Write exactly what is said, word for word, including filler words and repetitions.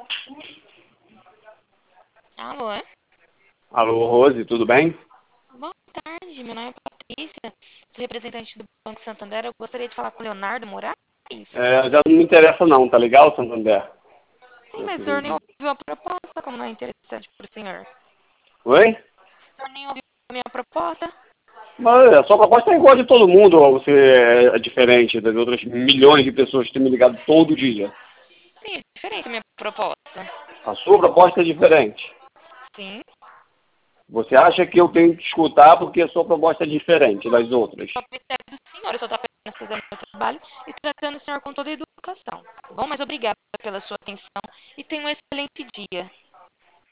Alô, é? Alô, Rose, tudo bem? Boa tarde, meu nome é Patrícia, sou representante do Banco Santander. Eu gostaria de falar com o Leonardo Moraes. É, já não me interessa não, tá legal, Santander? Sim, Meu mas o senhor nem querido. ouviu a proposta, como não é interessante para o senhor. Oi? O senhor nem ouviu a minha proposta? Mas a sua proposta é igual a de todo mundo, ou você é diferente das outras milhões de pessoas que têm me ligado todo dia? Sim, é diferente a minha proposta. A sua proposta é diferente. Sim, Você acha que eu tenho que escutar porque a sua proposta é diferente das outras? só observe do senhor, eu só estou apenas fazendo meu trabalho e tratando o senhor com toda a educação. Bom, mas obrigada pela sua atenção e tenha um excelente dia.